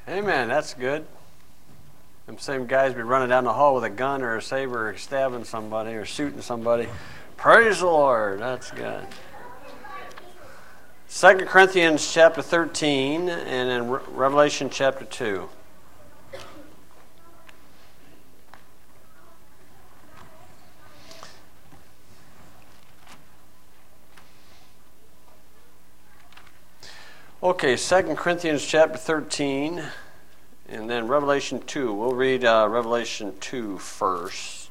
Amen. That's good. Them same guys be running down the hall with a gun or a saber or stabbing somebody or shooting somebody. Praise the Lord. That's good. 2 Corinthians chapter 13 and then Revelation chapter 2. Okay, 2 Corinthians chapter 13 and then Revelation 2. We'll read Revelation 2 first.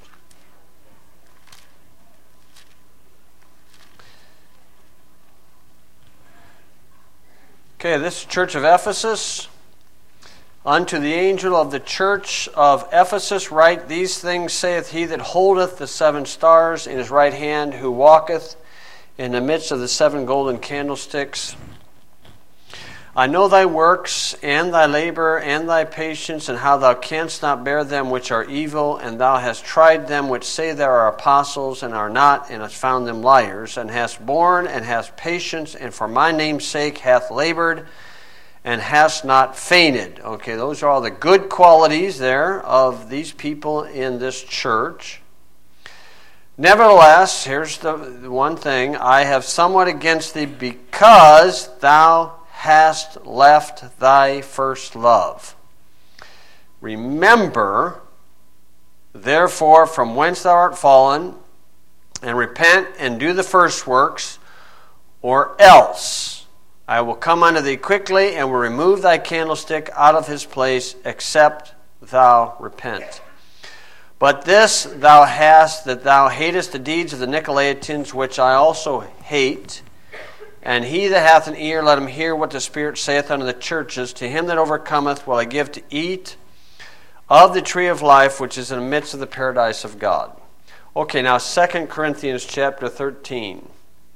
Okay, this is Church of Ephesus. Unto the angel of the church of Ephesus write, These things saith he that holdeth the 7 stars in his right hand, who walketh in the midst of the 7 golden candlesticks. I know thy works, and thy labor, and thy patience, and how thou canst not bear them which are evil, and thou hast tried them which say they are apostles, and are not, and hast found them liars, and hast borne, and hast patience, and for my name's sake hath labored, and hast not fainted. Okay, those are all the good qualities there of these people in this church. Nevertheless, here's the one thing, I have somewhat against thee, because thou hast left thy first love. Remember, therefore, from whence thou art fallen, and repent and do the first works, or else I will come unto thee quickly, and will remove thy candlestick out of his place, except thou repent. But this thou hast, that thou hatest the deeds of the Nicolaitans, which I also hate. And he that hath an ear, let him hear what the Spirit saith unto the churches. To him that overcometh will I give to eat of the tree of life, which is in the midst of the paradise of God. Okay, now 2 Corinthians chapter 13.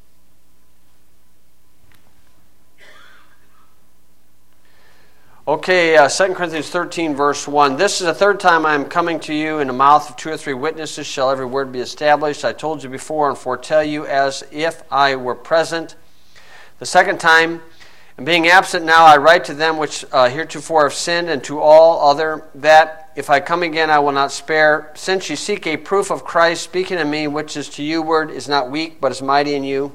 Okay, 2 Corinthians 13, verse 1. This is the third time I am coming to you. In the mouth of 2 or 3 witnesses shall every word be established. I told you before and foretell you as if I were present. The second time, and being absent now, I write to them which heretofore have sinned, and to all other, that if I come again I will not spare. Since ye seek a proof of Christ, speaking to me, which is to you word, is not weak, but is mighty in you.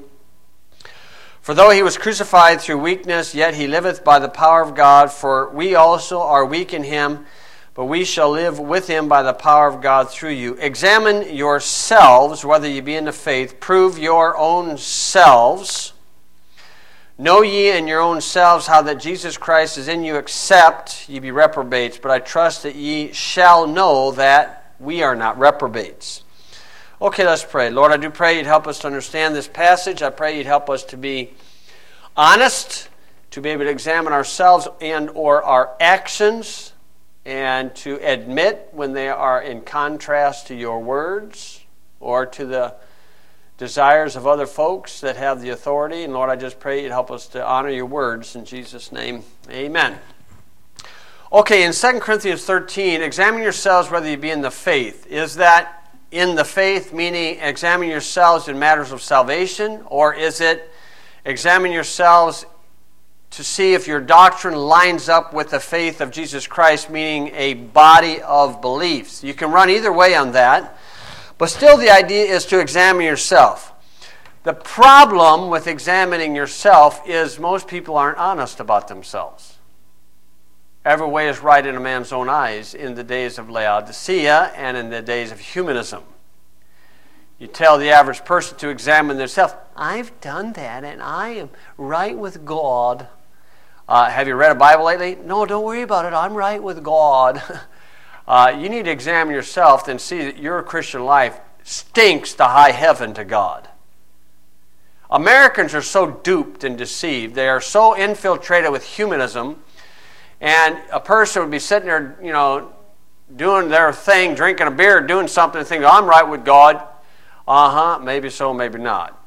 For though he was crucified through weakness, yet he liveth by the power of God. For we also are weak in him, but we shall live with him by the power of God through you. Examine yourselves, whether ye be in the faith. Prove your own selves. Know ye in your own selves how that Jesus Christ is in you, except ye be reprobates. But I trust that ye shall know that we are not reprobates. Okay, let's pray. Lord, I do pray you'd help us to understand this passage. I pray you'd help us to be honest, to be able to examine ourselves and or our actions, and to admit when they are in contrast to your words or to the desires of other folks that have the authority. And Lord, I just pray you'd help us to honor your words. In Jesus' name, amen. Okay, in 2 Corinthians 13, examine yourselves whether you be in the faith. Is that in the faith, meaning examine yourselves in matters of salvation? Or is it examine yourselves to see if your doctrine lines up with the faith of Jesus Christ, meaning a body of beliefs? You can run either way on that. But still the idea is to examine yourself. The problem with examining yourself is most people aren't honest about themselves. Every way is right in a man's own eyes in the days of Laodicea and in the days of humanism. You tell the average person to examine themselves. I've done that and I am right with God. Have you read a Bible lately? No, don't worry about it. I'm right with God. You need to examine yourself and see that your Christian life stinks to high heaven to God. Americans are so duped and deceived. They are so infiltrated with humanism. And a person would be sitting there, doing their thing, drinking a beer, doing something, and thinking, I'm right with God. Maybe so, maybe not.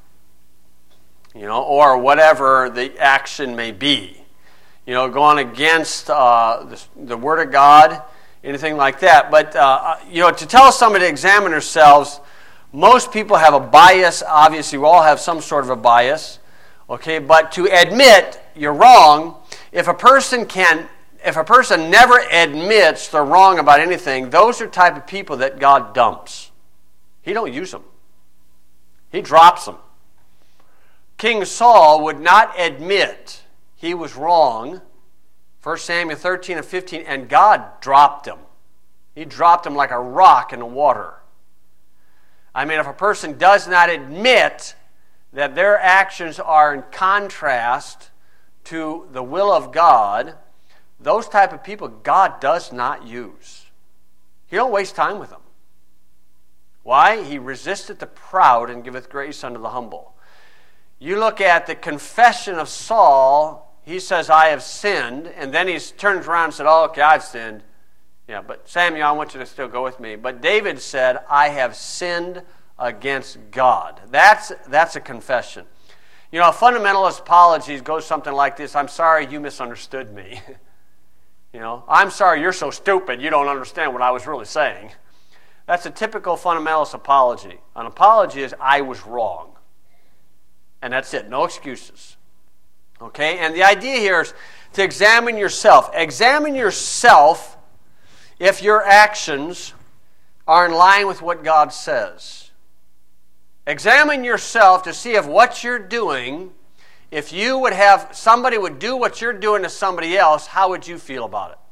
Or whatever the action may be. Going against the Word of God, anything like that. But, to tell somebody to examine themselves, most people have a bias. Obviously, we all have some sort of a bias. Okay, but to admit you're wrong, if a person can if a person never admits they're wrong about anything, those are the type of people that God dumps. He don't use them. He drops them. King Saul would not admit he was wrong, 1 Samuel 13 and 15, and God dropped him. He dropped him like a rock in the water. I mean, if a person does not admit that their actions are in contrast to the will of God, those type of people God does not use. He don't waste time with them. Why? He resisteth the proud and giveth grace unto the humble. You look at the confession of Saul, he says, I have sinned, and then he turns around and said, oh, okay, I've sinned. Yeah, but Samuel, I want you to still go with me. But David said, I have sinned against God. That's a confession. You know, a fundamentalist apology goes something like this: I'm sorry you misunderstood me. You know, I'm sorry you're so stupid you don't understand what I was really saying. That's a typical fundamentalist apology. An apology is, I was wrong. And that's it, no excuses. Okay, and the idea here is to examine yourself. Examine yourself if your actions are in line with what God says. Examine yourself to see if what you're doing, if you would have, somebody would do what you're doing to somebody else, how would you feel about it?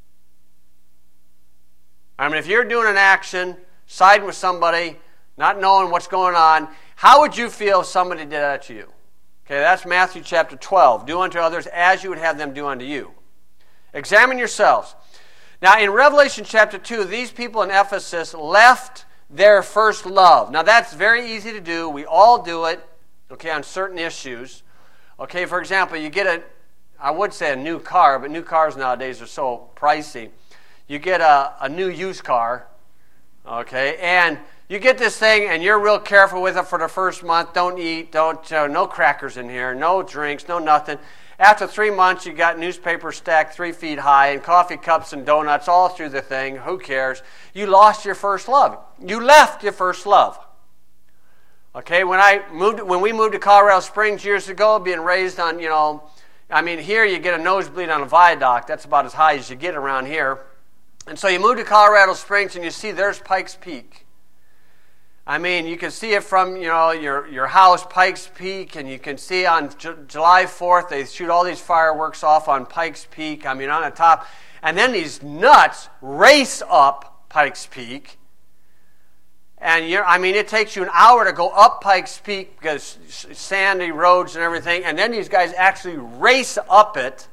I mean, if you're doing an action, siding with somebody, not knowing what's going on, how would you feel if somebody did that to you? Okay, that's Matthew chapter 12. Do unto others as you would have them do unto you. Examine yourselves. Now, in Revelation chapter 2, these people in Ephesus left their first love. Now, that's very easy to do. We all do it, okay, on certain issues. Okay, for example, you get I would say a new car, but new cars nowadays are so pricey. You get a new used car, okay, and you get this thing and you're real careful with it for the first month. Don't eat, no crackers in here, no drinks, no nothing. After 3 months, you got newspaper stacked 3 feet high and coffee cups and donuts all through the thing. Who cares? You lost your first love. You left your first love. Okay, when we moved to Colorado Springs years ago, being raised on, here you get a nosebleed on a viaduct. That's about as high as you get around here. And so you move to Colorado Springs and you see there's Pikes Peak. I mean, you can see it from, your house, Pikes Peak, and you can see on July 4th, they shoot all these fireworks off on Pikes Peak, on the top. And then these nuts race up Pikes Peak. And, it takes you an hour to go up Pikes Peak because sandy roads and everything. And then these guys actually race up it,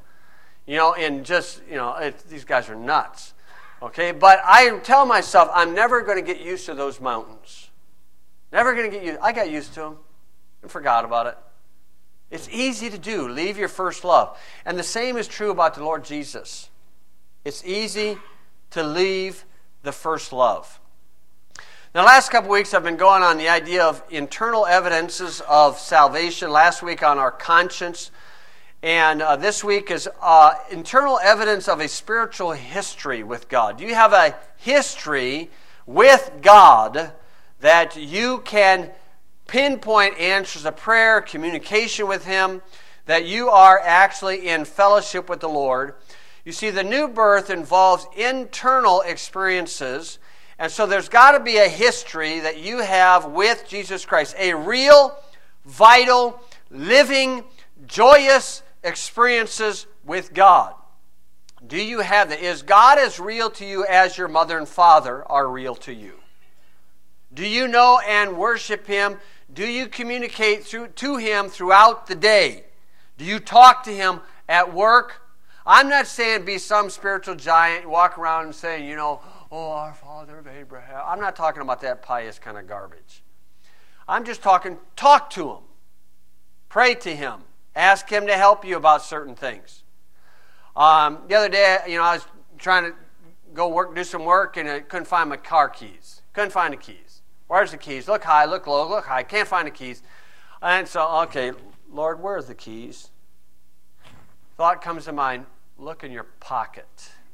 these guys are nuts. Okay, but I tell myself I'm never going to get used to those mountains. Never going to get used. I got used to them and forgot about it. It's easy to do. Leave your first love. And the same is true about the Lord Jesus. It's easy to leave the first love. Now, the last couple weeks I've been going on the idea of internal evidences of salvation. Last week on our conscience. And this week is internal evidence of a spiritual history with God. Do you have a history with God that you can pinpoint answers of prayer, communication with Him, that you are actually in fellowship with the Lord? You see, the new birth involves internal experiences, and so there's got to be a history that you have with Jesus Christ, a real, vital, living, joyous experiences with God. Do you have that? Is God as real to you as your mother and father are real to you? Do you know and worship Him? Do you communicate to Him throughout the day? Do you talk to Him at work? I'm not saying be some spiritual giant, walk around and saying, oh, our Father of Abraham. I'm not talking about that pious kind of garbage. I'm just talk to Him. Pray to Him. Ask Him to help you about certain things. The other day, I was trying to go do some work, and I couldn't find my car keys. Couldn't find the keys. Where's the keys? Look high, look low, look high. Can't find the keys. And so, okay, Lord, where's the keys? Thought comes to mind, look in your pocket.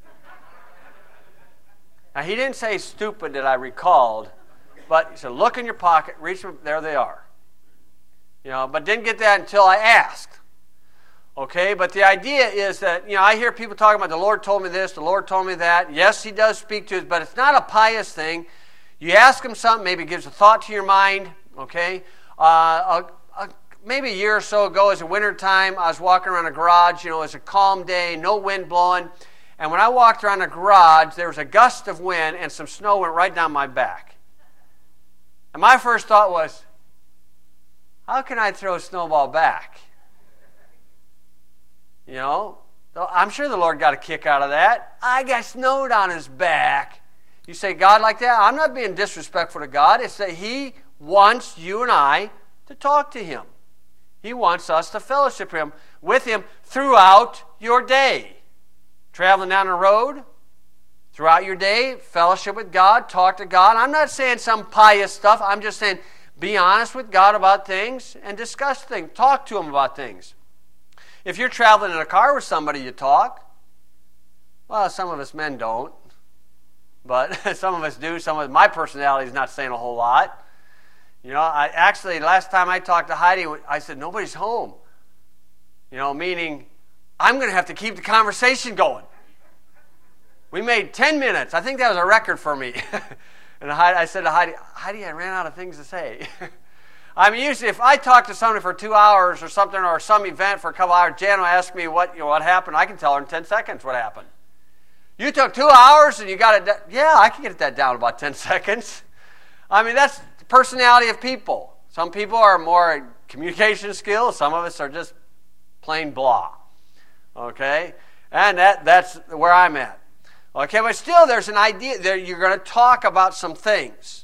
Now, He didn't say stupid that I recalled, but He said, look in your pocket, reach them, there they are. But didn't get that until I asked. Okay, but the idea is that, I hear people talking about the Lord told me this, the Lord told me that. Yes, He does speak to us, but it's not a pious thing. You ask Him something, maybe it gives a thought to your mind, okay? Maybe a year or so ago, as a winter time, I was walking around a garage, it was a calm day, no wind blowing. And when I walked around the garage, there was a gust of wind and some snow went right down my back. And my first thought was, how can I throw a snowball back? I'm sure the Lord got a kick out of that. I got snowed on His back. You say God like that? I'm not being disrespectful to God. It's that He wants you and I to talk to Him. He wants us to fellowship with Him throughout your day. Traveling down the road, throughout your day, fellowship with God, talk to God. I'm not saying some pious stuff. I'm just saying be honest with God about things and discuss things. Talk to Him about things. If you're traveling in a car with somebody, you talk. Well, some of us men don't. But some of us do. My personality is not saying a whole lot. Last time I talked to Heidi, I said, nobody's home. Meaning I'm going to have to keep the conversation going. We made 10 minutes. I think that was a record for me. And I said to Heidi, I ran out of things to say. Usually if I talk to somebody for 2 hours or something, or some event for a couple hours, Jan will ask me what happened. I can tell her in 10 seconds what happened. You took 2 hours and you got it. Yeah, I can get that down in about 10 seconds. That's the personality of people. Some people are more communication skills. Some of us are just plain blah. Okay? And that's where I'm at. Okay, but still there's an idea there. You're going to talk about some things.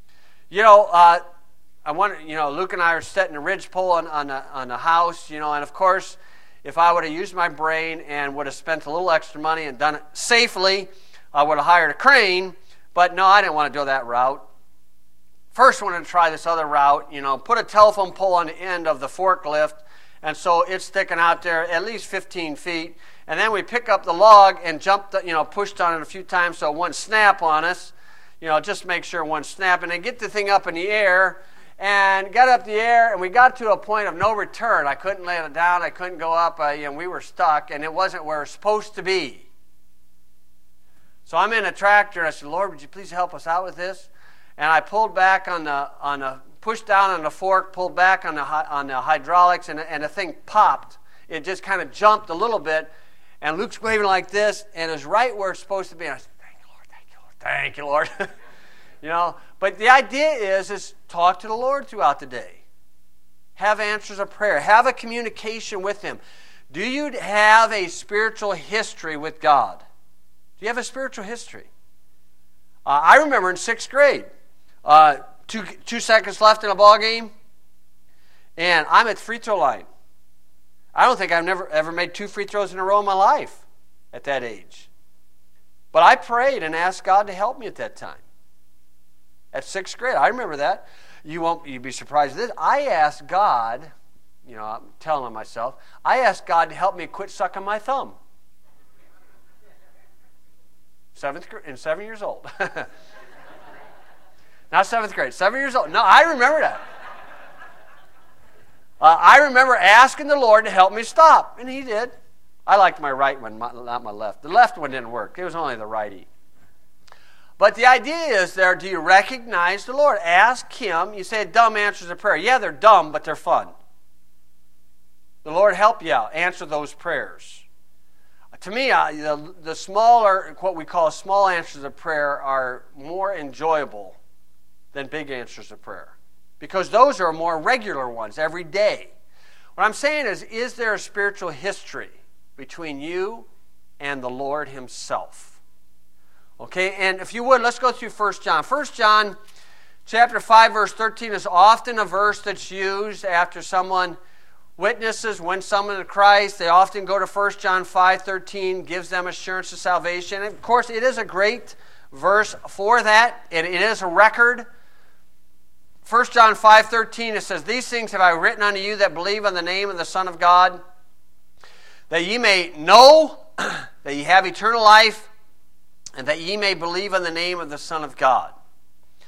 Luke and I are setting a ridgepole on a house, and of course, if I would have used my brain and would have spent a little extra money and done it safely, I would have hired a crane, but no, I didn't want to go that route. First, I wanted to try this other route, put a telephone pole on the end of the forklift, and so it's sticking out there at least 15 feet, and then we pick up the log and pushed on it a few times so it wouldn't snap on us, just make sure it wouldn't snap, and then get the thing up in the air, and got up the air, and we got to a point of no return. I couldn't lay it down. I couldn't go up. We were stuck, and it wasn't where it was supposed to be. So I'm in a tractor, and I said, Lord, would you please help us out with this? And I pulled back pushed down on the fork, pulled back on the hydraulics, and the thing popped. It just kind of jumped a little bit, and Luke's waving like this, and it was right where it's supposed to be. And I said, thank you, Lord, thank you, Lord, thank you, Lord. But the idea is talk to the Lord throughout the day. Have answers of prayer. Have a communication with Him. Do you have a spiritual history with God? Do you have a spiritual history? I remember in 6th grade, 2 seconds left in a ball game, and I'm at the free throw line. I don't think I've ever made 2 free throws in a row in my life at that age. But I prayed and asked God to help me at that time. At 6th grade, I remember that. You'd be surprised at this. I asked God, I'm telling myself, I asked God to help me quit sucking my thumb. 7 years old. Not 7th grade, 7 years old. No, I remember that. I remember asking the Lord to help me stop, and He did. I liked my right one, not my left. The left one didn't work. It was only the righty. But the idea is there, do you recognize the Lord? Ask Him. You say dumb answers of prayer. Yeah, they're dumb, but they're fun. The Lord help you out. Answer those prayers. To me, the smaller, what we call small answers of prayer are more enjoyable than big answers of prayer. Because those are more regular ones every day. What I'm saying is there a spiritual history between you and the Lord Himself? Okay, and if you would, let's go through 1 John. 1 John chapter 5, verse 13 is often a verse that's used after someone witnesses, wins someone to Christ. They often go to 1 John 5:13, gives them assurance of salvation. And of course, it is a great verse for that. It is a record. 1 John 5:13, it says, "These things have I written unto you that believe on the name of the Son of God, that ye may know that ye have eternal life, and that ye may believe on the name of the Son of God."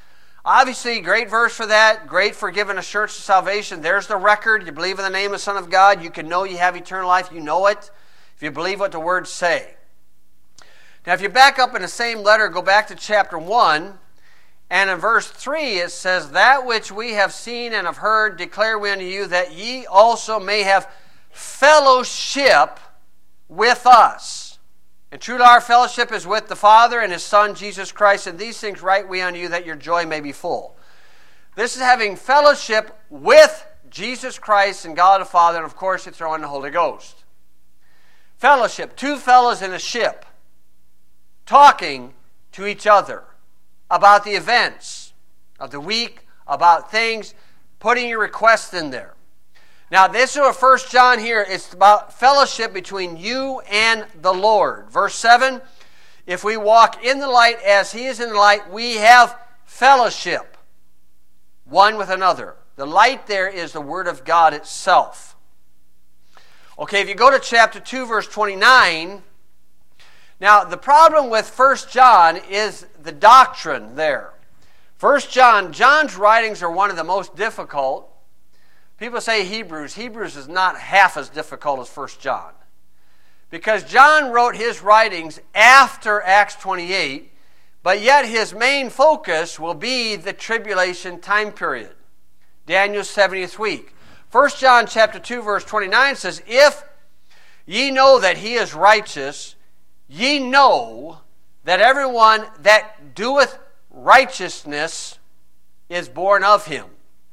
Obviously, great verse for that. Great for giving assurance of salvation. There's the record. You believe in the name of the Son of God. You can know you have eternal life. You know it if you believe what the words say. Now, if you back up in the same letter, go back to chapter 1, and in verse 3 it says, "That which we have seen and have heard declare we unto you, that ye also may have fellowship with us. And truly our fellowship is with the Father and His Son, Jesus Christ, and these things write we unto you, that your joy may be full." This is having fellowship with Jesus Christ and God the Father, and of course you throw in the Holy Ghost. Fellowship, two fellows in a ship, talking to each other about the events of the week, about things, putting your requests in there. Now, this is what 1 John here, it's about fellowship between you and the Lord. Verse 7, "If we walk in the light as He is in the light, we have fellowship one with another." The light there is the Word of God itself. Okay, if you go to chapter 2, verse 29, now the problem with 1 John is the doctrine there. 1 John, John's writings are one of the most difficult. People say Hebrews. Hebrews is not half as difficult as 1 John. Because John wrote his writings after Acts 28, but yet his main focus will be the tribulation time period. Daniel's 70th week. 1 John chapter 2, verse 29 says, "If ye know that He is righteous, ye know that everyone that doeth righteousness is born of Him."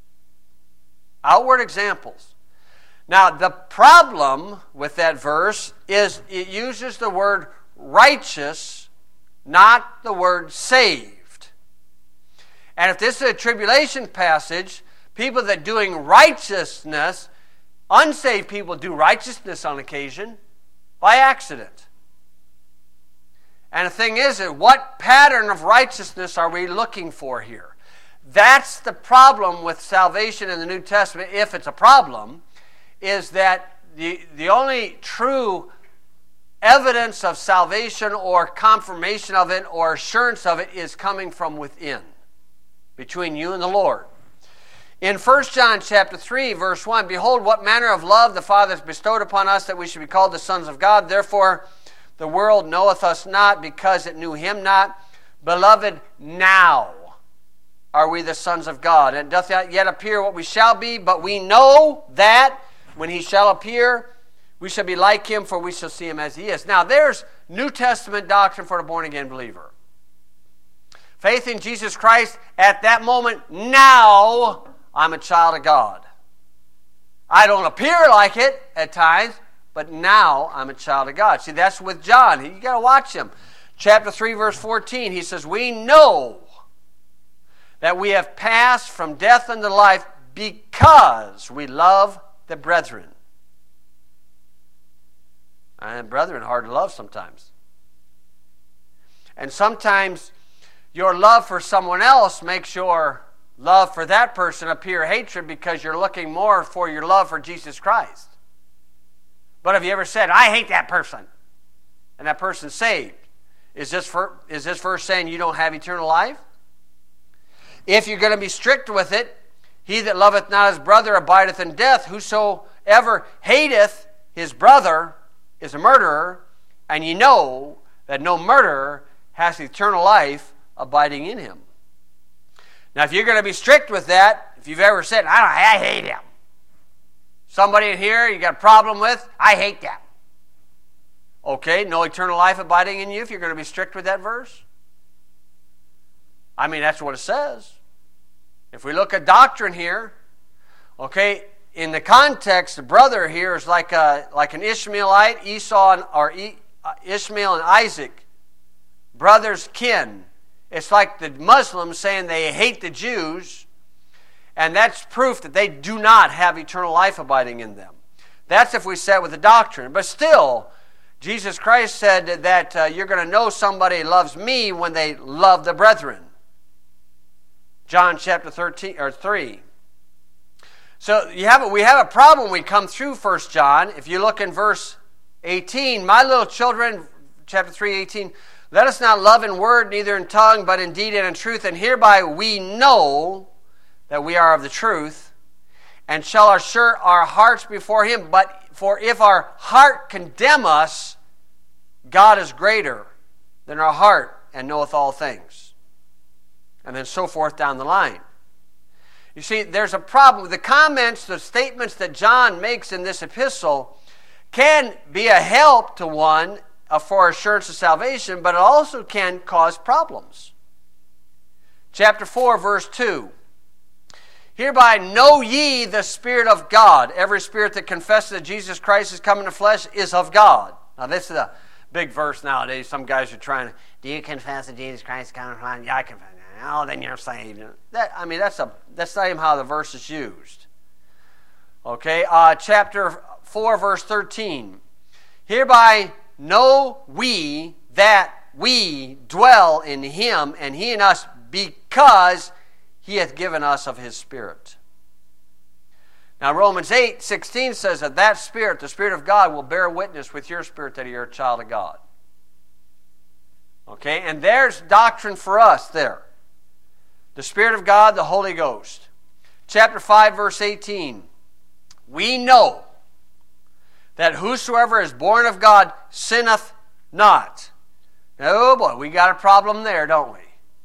Outward examples. Now, the problem with that verse is it uses the word righteous, not the word saved. And if this is a tribulation passage, people that doing righteousness, unsaved people do righteousness on occasion by accident. And the thing is, what pattern of righteousness are we looking for here? That's the problem with salvation in the New Testament, if it's a problem, is that the only true evidence of salvation or confirmation of it or assurance of it is coming from within, between you and the Lord. In 1 John chapter 3, verse 1, "Behold, what manner of love the Father has bestowed upon us, that we should be called the sons of God. Therefore the world knoweth us not, because it knew Him not. Beloved, now are we the sons of God. And it doth not yet appear what we shall be, but we know that when He shall appear, we shall be like Him, for we shall see Him as He is." Now, there's New Testament doctrine for the born-again believer. Faith in Jesus Christ, at that moment, now I'm a child of God. I don't appear like it at times, but now I'm a child of God. See, that's with John. You got to watch him. Chapter 3, verse 14, he says, "We know that we have passed from death unto life, because we love the brethren." And brethren, hard to love sometimes. And sometimes your love for someone else makes your love for that person appear hatred, because you're looking more for your love for Jesus Christ. But have you ever said, "I hate that person," and that person's saved? Is this verse saying you don't have eternal life? If you're going to be strict with it, "He that loveth not his brother abideth in death. Whosoever hateth his brother is a murderer, and ye know that no murderer has eternal life abiding in him." Now, if you're going to be strict with that, if you've ever said, I hate him. Somebody in here you got a problem with, "I hate that." Okay, no eternal life abiding in you if you're going to be strict with that verse? I mean, that's what it says. If we look at doctrine here, okay, in the context, the brother here is like an Ishmaelite, Ishmael and Isaac, brothers kin. It's like the Muslims saying they hate the Jews, and that's proof that they do not have eternal life abiding in them. That's if we set with the doctrine. But still, Jesus Christ said that you're going to know somebody loves me when they love the brethren. John chapter 3. So we have a problem when we come through 1 John. If you look in verse 18, "My little children, chapter 3:18, let us not love in word, neither in tongue, but in deed and in truth. And hereby we know that we are of the truth, and shall assure our hearts before him. But for if our heart condemn us, God is greater than our heart, and knoweth all things. And then so forth down the line. You see, there's a problem. The comments, the statements that John makes in this epistle can be a help to one for assurance of salvation, but it also can cause problems. Chapter 4, verse 2. Hereby know ye the Spirit of God. Every spirit that confesses that Jesus Christ is come in the flesh is of God. Now this is a big verse nowadays. Some guys are trying to, do you confess that Jesus Christ is coming in the flesh? Yeah, I confess. Oh, then you're saved. That's not even how the verse is used. Okay, chapter 4, verse 13. Hereby know we that we dwell in him, and he in us, because he hath given us of his Spirit. Now Romans 8:16 says that Spirit, the Spirit of God, will bear witness with your spirit that you're a child of God. Okay, and there's doctrine for us there. The Spirit of God, the Holy Ghost. Chapter 5, verse 18. We know that whosoever is born of God sinneth not. Oh boy, we got a problem there, don't we?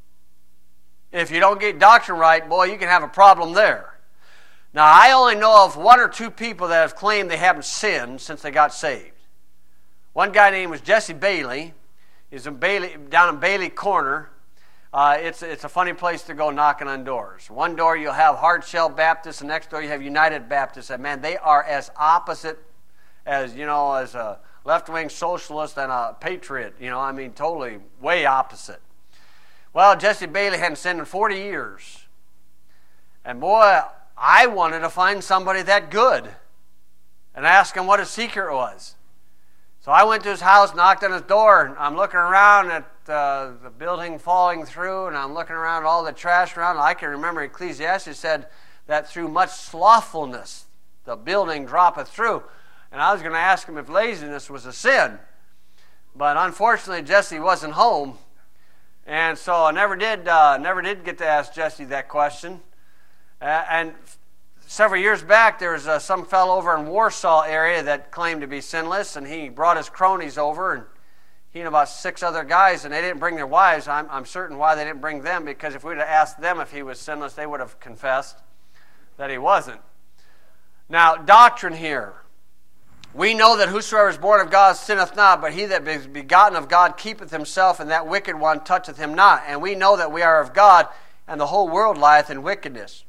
If you don't get doctrine right, boy, you can have a problem there. Now, I only know of one or two people that have claimed they haven't sinned since they got saved. One guy named was Jesse Bailey. He's down in Bailey Corner. It's a funny place to go knocking on doors. One door you'll have Hard Shell Baptists, and next door you have United Baptists. And man, they are as opposite as a left-wing socialist and a patriot. Totally way opposite. Well, Jesse Bailey hadn't sinned in 40 years. And boy, I wanted to find somebody that good and ask him what his secret was. So I went to his house, knocked on his door, and I'm looking around at the building falling through, and I'm looking around at all the trash around. I can remember Ecclesiastes said that through much slothfulness the building droppeth through. And I was going to ask him if laziness was a sin. But unfortunately, Jesse wasn't home. And so I never did get to ask Jesse that question. And several years back, there was some fellow over in Warsaw area that claimed to be sinless, and he brought his cronies over, and he and about 6 other guys, and they didn't bring their wives. I'm certain why they didn't bring them, because if we'd have asked them if he was sinless, they would have confessed that he wasn't. Now, doctrine here. We know that whosoever is born of God sinneth not, but he that is begotten of God keepeth himself, and that wicked one toucheth him not. And we know that we are of God, and the whole world lieth in wickedness.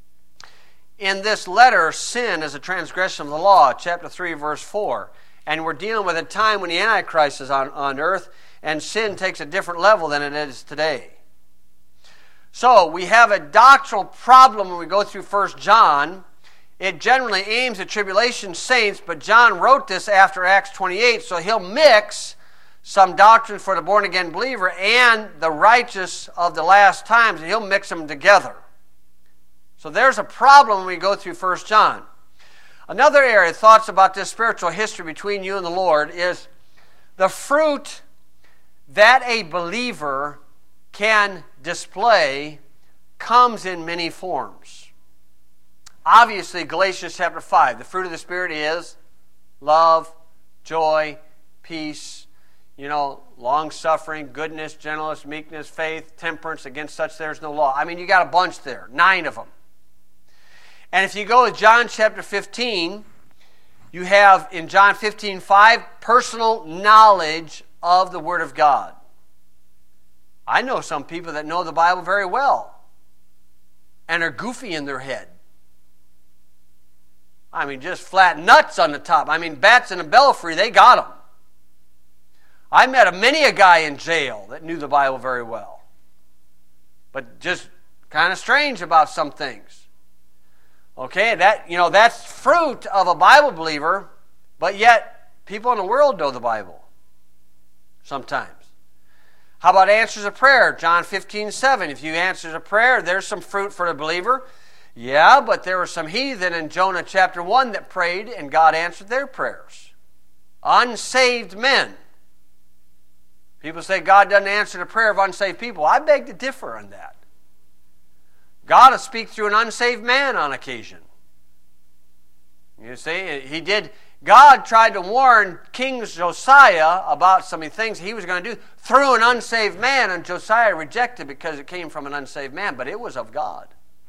In this letter, sin is a transgression of the law, chapter 3, verse 4. And we're dealing with a time when the Antichrist is on earth, and sin takes a different level than it is today. So, we have a doctrinal problem when we go through 1 John. It generally aims at tribulation saints, but John wrote this after Acts 28, so he'll mix some doctrine for the born-again believer and the righteous of the last times, and he'll mix them together. So there's a problem when we go through 1 John. Another area, thoughts about this spiritual history between you and the Lord, is the fruit that a believer can display comes in many forms. Obviously, Galatians chapter 5, the fruit of the Spirit is love, joy, peace, long-suffering, goodness, gentleness, meekness, faith, temperance. Against such there is no law. You got a bunch there, 9 of them. And if you go to John chapter 15, you have in John 15:5 personal knowledge of the Word of God. I know some people that know the Bible very well and are goofy in their head. Just flat nuts on the top. Bats in a belfry, they got them. I met many a guy in jail that knew the Bible very well. But just kind of strange about some things. Okay, that's fruit of a Bible believer, but yet people in the world know the Bible sometimes. How about answers of prayer? John 15:7. If you answer a prayer, there's some fruit for the believer. Yeah, but there were some heathen in Jonah chapter 1 that prayed, and God answered their prayers. Unsaved men. People say God doesn't answer the prayer of unsaved people. I beg to differ on that. God will speak through an unsaved man on occasion. You see, he did. God tried to warn King Josiah about some things he was going to do through an unsaved man, and Josiah rejected because it came from an unsaved man, but it was of God.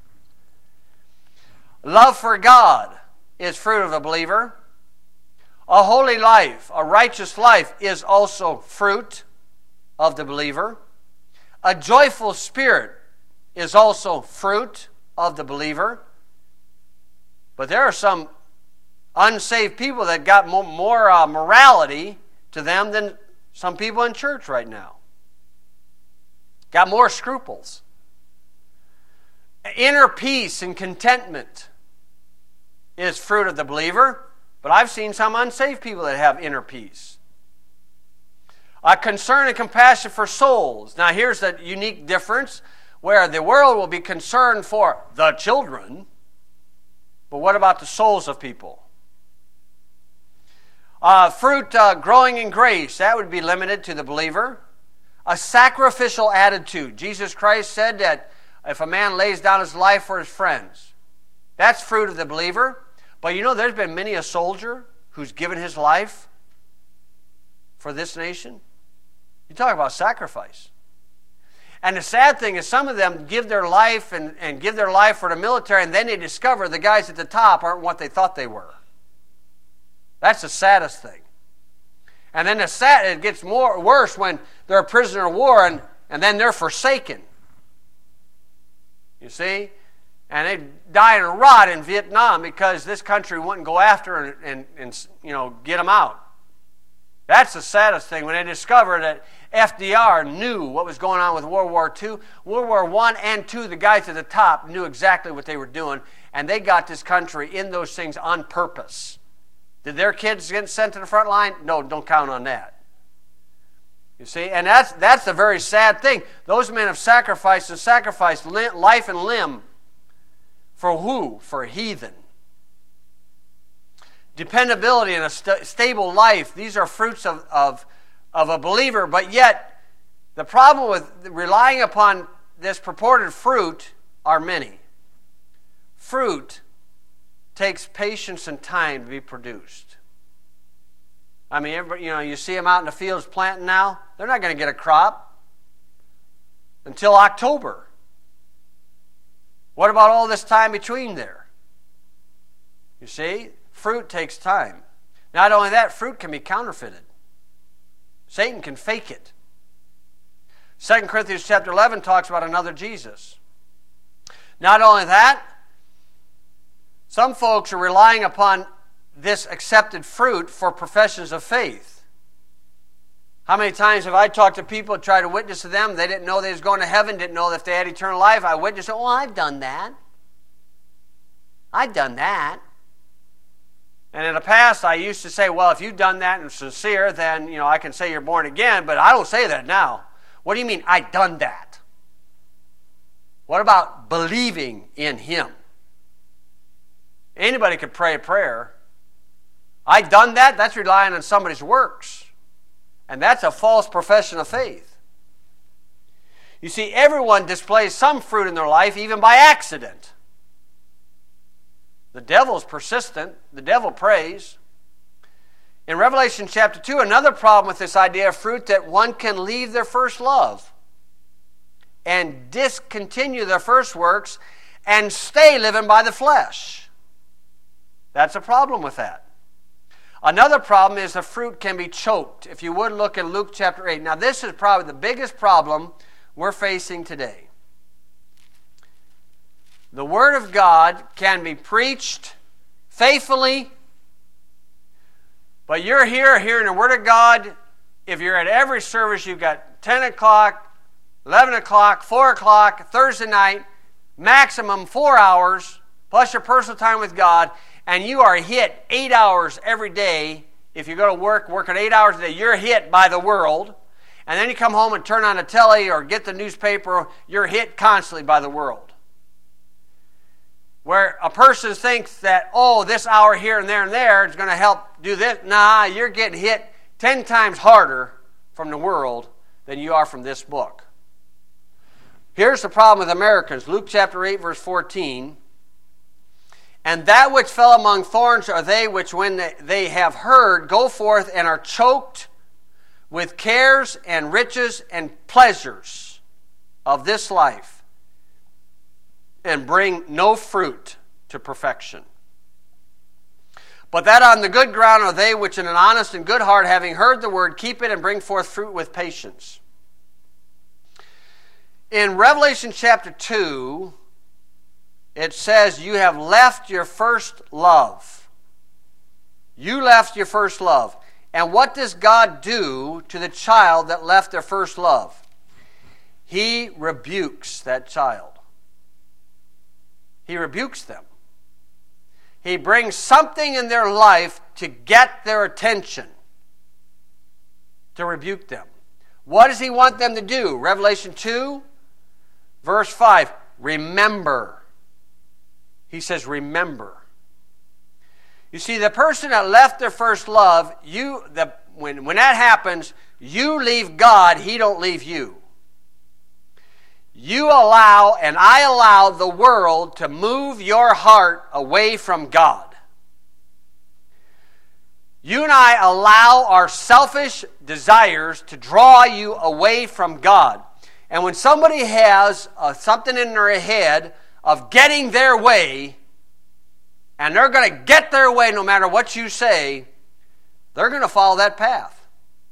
Love for God is fruit of a believer. A holy life, a righteous life is also fruit of the believer. A joyful spirit is also fruit of the believer. But there are some unsaved people that got more morality to them than some people in church right now. Got more scruples. Inner peace and contentment is fruit of the believer, but I've seen some unsaved people that have inner peace. A concern and compassion for souls. Now here's the unique difference, where the world will be concerned for the children, but what about the souls of people? Fruit growing in grace, that would be limited to the believer. A sacrificial attitude. Jesus Christ said that if a man lays down his life for his friends, that's fruit of the believer. But you know, there's been many a soldier who's given his life for this nation. You talk about sacrifice. And the sad thing is some of them give their life and give their life for the military, and then they discover the guys at the top aren't what they thought they were. That's the saddest thing. And then it gets worse when they're a prisoner of war and then they're forsaken. You see? And they die and rot in Vietnam because this country wouldn't go after and get them out. That's the saddest thing, when they discovered that FDR knew what was going on with World War II. World War I and II, the guys at the top knew exactly what they were doing, and they got this country in those things on purpose. Did their kids get sent to the front line? No, don't count on that. You see, and that's the very sad thing. Those men have sacrificed life and limb. For who? For heathen. Dependability and a stable life. These are fruits of a believer. But yet, the problem with relying upon this purported fruit are many. Fruit takes patience and time to be produced. I mean, you see them out in the fields planting now. They're not going to get a crop until October. What about all this time between there? You see, fruit takes time. Not only that, fruit can be counterfeited. Satan can fake it. 2 Corinthians chapter 11 talks about another Jesus. Not only that, some folks are relying upon this accepted fruit for professions of faith. How many times have I talked to people, tried to witness to them, they didn't know they was going to heaven, didn't know that if they had eternal life. I witnessed, oh, I've done that. I've done that. And in the past, I used to say, well, if you've done that and sincere, then I can say you're born again, but I don't say that now. What do you mean, I've done that? What about believing in Him? Anybody could pray a prayer. I've done that, that's relying on somebody's works. And that's a false profession of faith. You see, everyone displays some fruit in their life, even by accident. The devil's persistent. The devil prays. In Revelation chapter 2, another problem with this idea of fruit, that one can leave their first love and discontinue their first works and stay living by the flesh. That's a problem with that. Another problem is the fruit can be choked. If you would look in Luke chapter 8. Now this is probably the biggest problem we're facing today. The Word of God can be preached faithfully, but you're here hearing the Word of God. If you're at every service, you've got 10 o'clock, 11 o'clock, 4 o'clock, Thursday night, maximum 4 hours, plus your personal time with God, and you are hit 8 hours every day. If you go to work, working 8 hours a day, you're hit by the world. And then you come home and turn on the telly or get the newspaper, you're hit constantly by the world. Where a person thinks that, oh, this hour here and there is going to help do this. Nah, you're getting hit 10 times harder from the world than you are from this book. Here's the problem with Americans. Luke chapter 8, verse 14. And that which fell among thorns are they which, when they have heard, go forth and are choked with cares and riches and pleasures of this life, and bring no fruit to perfection. But that on the good ground are they which in an honest and good heart, having heard the word, keep it and bring forth fruit with patience. In Revelation chapter 2, it says, you have left your first love. You left your first love. And what does God do to the child that left their first love? He rebukes that child. He rebukes them. He brings something in their life to get their attention, to rebuke them. What does he want them to do? Revelation 2, verse 5, remember. He says, remember. You see, the person that left their first love, when that happens, you leave God, he don't leave you. You allow, and I allow, the world to move your heart away from God. You and I allow our selfish desires to draw you away from God. And when somebody has something in their head of getting their way, and they're going to get their way no matter what you say, they're going to follow that path.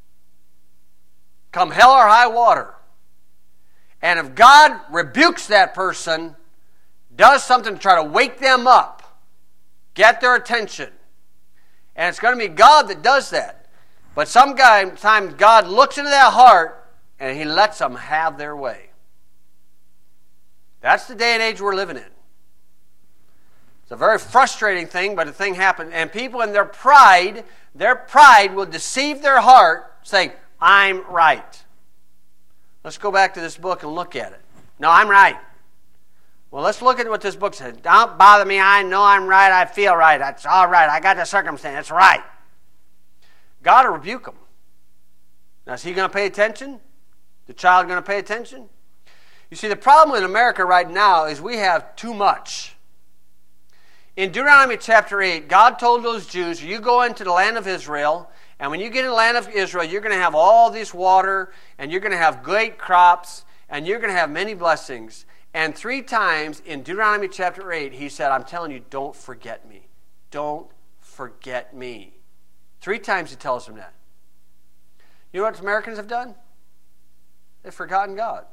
Come hell or high water. And if God rebukes that person, does something to try to wake them up, get their attention, and it's going to be God that does that. But sometimes God looks into that heart and he lets them have their way. That's the day and age we're living in. It's a very frustrating thing, but a thing happens. And people in their pride will deceive their heart, saying, I'm right. Let's go back to this book and look at it. No, I'm right. Well, let's look at what this book says. Don't bother me. I know I'm right. I feel right. It's all right. I got the circumstance. It's right. God will rebuke him. Now, is he going to pay attention? The child going to pay attention? You see, the problem in America right now is we have too much. In Deuteronomy chapter 8, God told those Jews, you go into the land of Israel, and when you get in the land of Israel, you're going to have all this water, and you're going to have great crops, and you're going to have many blessings. And 3 times in Deuteronomy chapter 8, he said, I'm telling you, don't forget me. Don't forget me. 3 times he tells them that. You know what Americans have done? They've forgotten God.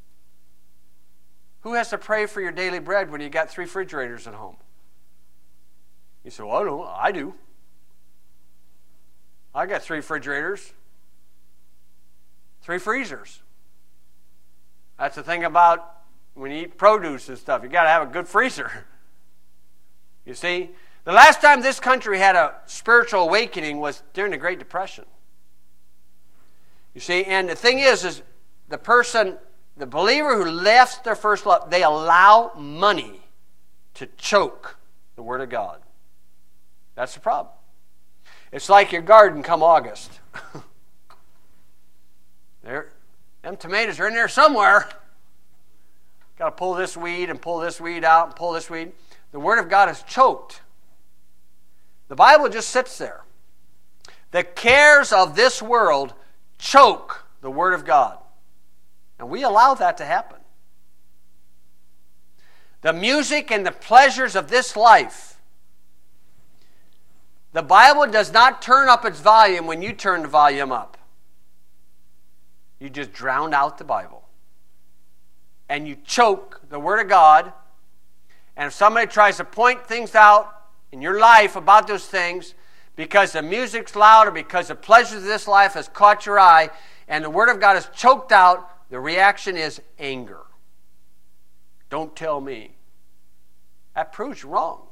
Who has to pray for your daily bread when you got 3 refrigerators at home? You say, well, no, I do. I got 3 refrigerators, 3 freezers. That's the thing about when you eat produce and stuff. You got to have a good freezer. You see, the last time this country had a spiritual awakening was during the Great Depression. You see, and the thing is the believer who left their first love, they allow money to choke the Word of God. That's the problem. It's like your garden come August. Them tomatoes are in there somewhere. Got to pull this weed and pull this weed out and pull this weed. The Word of God is choked. The Bible just sits there. The cares of this world choke the Word of God. And we allow that to happen. The music and the pleasures of this life. The Bible does not turn up its volume when you turn the volume up. You just drown out the Bible. And you choke the Word of God. And if somebody tries to point things out in your life about those things, because the music's loud or because the pleasures of this life has caught your eye, and the Word of God is choked out, the reaction is anger. Don't tell me. That proves you're wrong.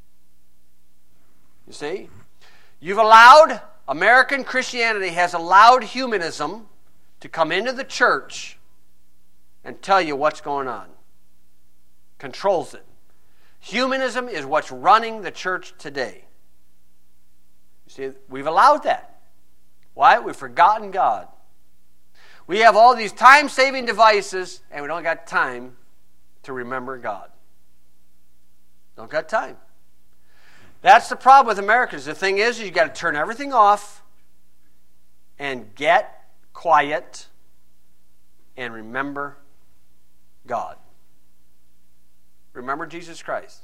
You see? American Christianity has allowed humanism to come into the church and tell you what's going on. Controls it. Humanism is what's running the church today. You see, we've allowed that. Why? We've forgotten God. We have all these time-saving devices, and we don't got time to remember God. Don't got time. That's the problem with Americans. The thing is you got to turn everything off and get quiet and remember God. Remember Jesus Christ.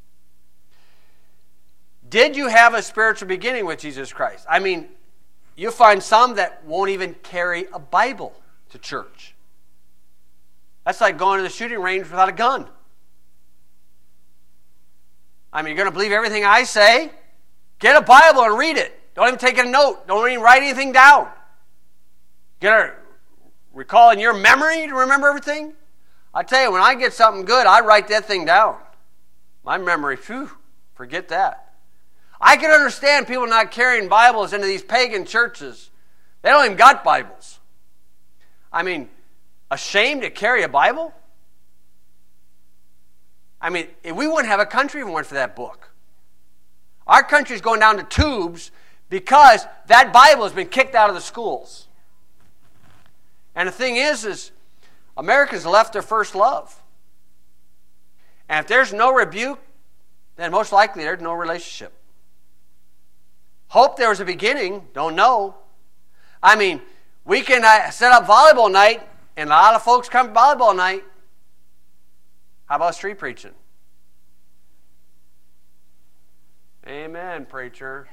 Did you have a spiritual beginning with Jesus Christ? I mean, you'll find some that won't even carry a Bible to church. That's like going to the shooting range without a gun. I mean, you're going to believe everything I say? Get a Bible and read it. Don't even take a note. Don't even write anything down. You're going to recall in your memory to remember everything? I tell you, when I get something good, I write that thing down. My memory, phew, forget that. I can understand people not carrying Bibles into these pagan churches. They don't even got Bibles. I mean, ashamed to carry a Bible? I mean, we wouldn't have a country if it weren't for that book. Our country's going down to tubes because that Bible has been kicked out of the schools. And the thing is Americans left their first love. And if there's no rebuke, then most likely there's no relationship. Hope there was a beginning, don't know. I mean, we can set up volleyball night, and a lot of folks come to volleyball night. How about street preaching? Amen, preacher.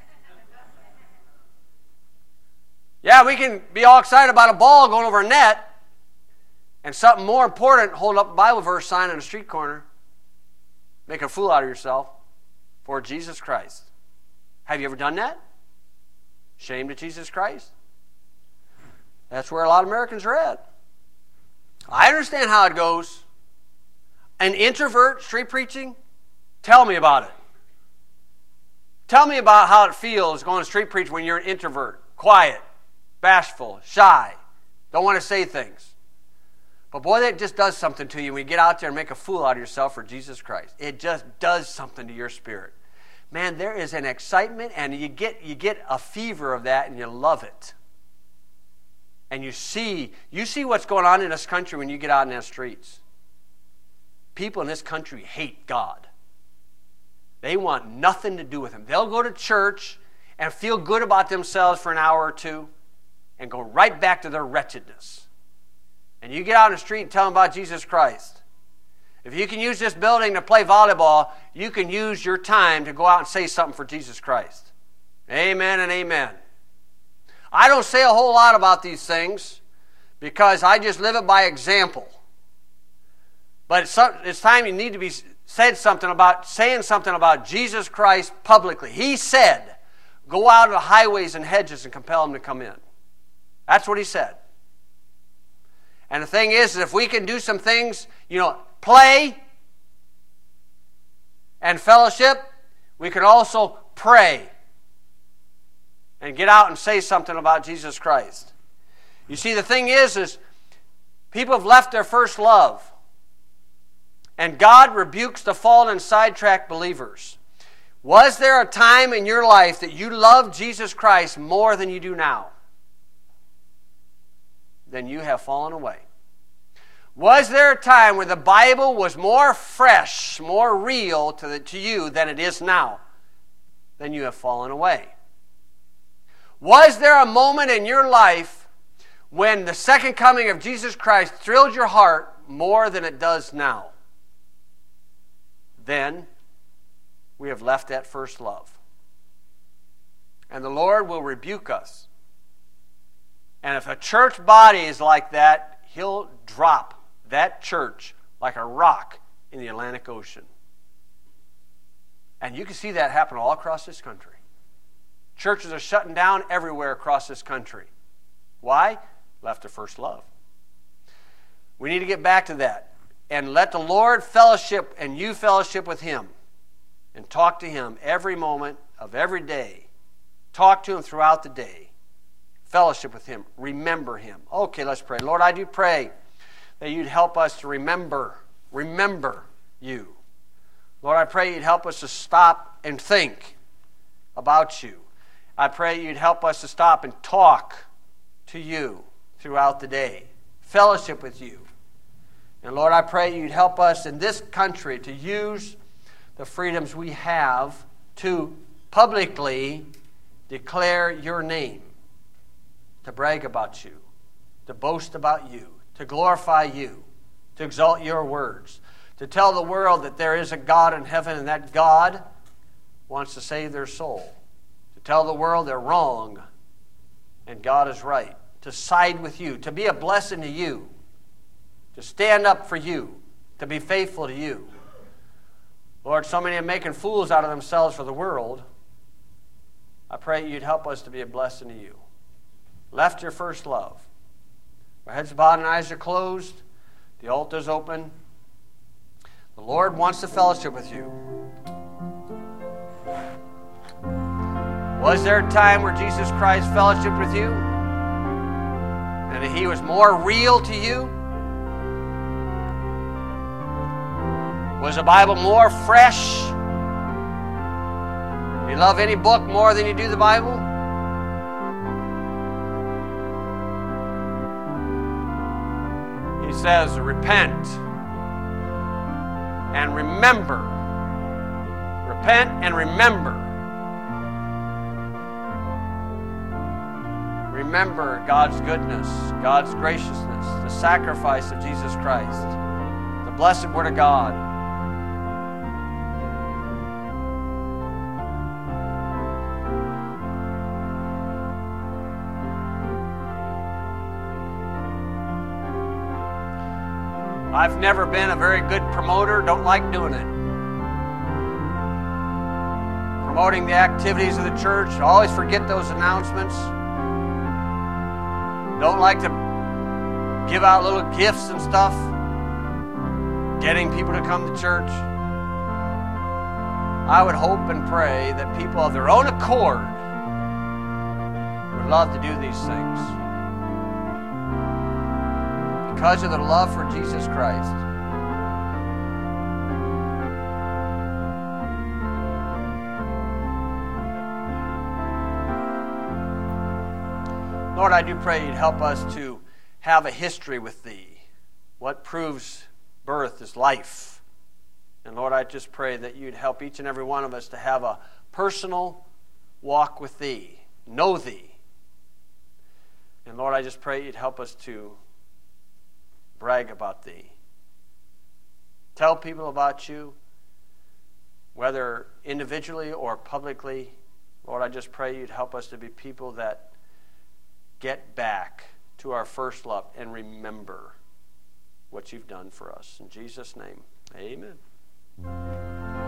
Yeah, we can be all excited about a ball going over a net, and something more important, hold up a Bible verse sign on a street corner. Make a fool out of yourself for Jesus Christ. Have you ever done that? Shame to Jesus Christ? That's where a lot of Americans are at. I understand how it goes. An introvert street preaching? Tell me about it. Tell me about how it feels going to street preach when you're an introvert. Quiet, bashful, shy, don't want to say things. But boy, that just does something to you when you get out there and make a fool out of yourself for Jesus Christ. It just does something to your spirit. Man, there is an excitement, and you get a fever of that, and you love it. And you see what's going on in this country when you get out in the streets. People in this country hate God. They want nothing to do with Him. They'll go to church and feel good about themselves for an hour or two and go right back to their wretchedness. And you get out in the street and tell them about Jesus Christ. If you can use this building to play volleyball, you can use your time to go out and say something for Jesus Christ. Amen and amen. I don't say a whole lot about these things because I just live it by example. But it's time you need to be saying something about Jesus Christ publicly. He said, go out to the highways and hedges and compel them to come in. That's what He said. And the thing is if we can do some things, play and fellowship, we can also pray and get out and say something about Jesus Christ. You see, the thing is people have left their first love. And God rebukes the fallen and sidetracked believers. Was there a time in your life that you loved Jesus Christ more than you do now? Then you have fallen away. Was there a time where the Bible was more fresh, more real to you than it is now? Then you have fallen away. Was there a moment in your life when the second coming of Jesus Christ thrilled your heart more than it does now? Then we have left that first love. And the Lord will rebuke us. And if a church body is like that, He'll drop that church like a rock in the Atlantic Ocean. And you can see that happen all across this country. Churches are shutting down everywhere across this country. Why? Left their first love. We need to get back to that. And let the Lord fellowship and you fellowship with Him. And talk to Him every moment of every day. Talk to Him throughout the day. Fellowship with Him. Remember Him. Okay, let's pray. Lord, I do pray that You'd help us to remember You. Lord, I pray You'd help us to stop and think about You. I pray You'd help us to stop and talk to You throughout the day. Fellowship with you. And Lord, I pray you'd help us in this country to use the freedoms we have to publicly declare your name, to brag about you, to boast about you, to glorify you, to exalt your words, to tell the world that there is a God in heaven and that God wants to save their soul, to tell the world they're wrong and God is right, to side with you, to be a blessing to you, to stand up for you, to be faithful to you. Lord, so many are making fools out of themselves for the world. I pray you'd help us to be a blessing to you. Left your first love. Our heads bowed and eyes are closed. The altar's open. The Lord wants to fellowship with you. Was there a time where Jesus Christ fellowshiped with you? And he was more real to you? Was the Bible more fresh? Do you love any book more than you do the Bible? He says, repent and remember. Repent and remember. Remember God's goodness, God's graciousness, the sacrifice of Jesus Christ, the blessed Word of God. I've never been a very good promoter, don't like doing it. Promoting the activities of the church, always forget those announcements. Don't like to give out little gifts and stuff. Getting people to come to church. I would hope and pray that people of their own accord would love to do these things. Because of their love for Jesus Christ. Lord, I do pray you'd help us to have a history with thee. What proves birth is life. And Lord, I just pray that you'd help each and every one of us to have a personal walk with thee, know thee. And Lord, I just pray you'd help us to brag about thee. Tell people about you, whether individually or publicly. Lord, I just pray you'd help us to be people that get back to our first love and remember what you've done for us. In Jesus' name, amen.